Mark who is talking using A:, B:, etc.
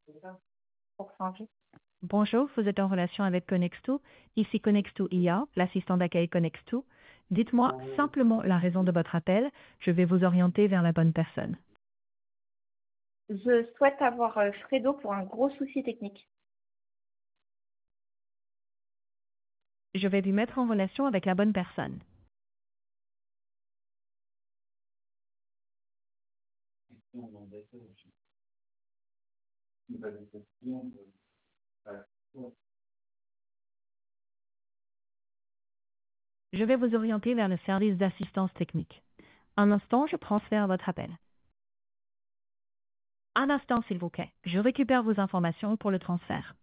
A: pour changer.
B: Bonjour, vous êtes en relation avec Connexto. Ici Connexto IA, l'assistant d'accueil Connexto. Dites-moi simplement la raison de votre appel. Je vais vous orienter vers la bonne personne.
A: Je souhaite avoir Fredo pour un gros souci technique.
B: Je vais vous mettre en relation avec la bonne personne. Je vais vous orienter vers le service d'assistance technique. Un instant, je transfère votre appel. Un instant, s'il vous plaît. Je récupère vos informations pour le transfert.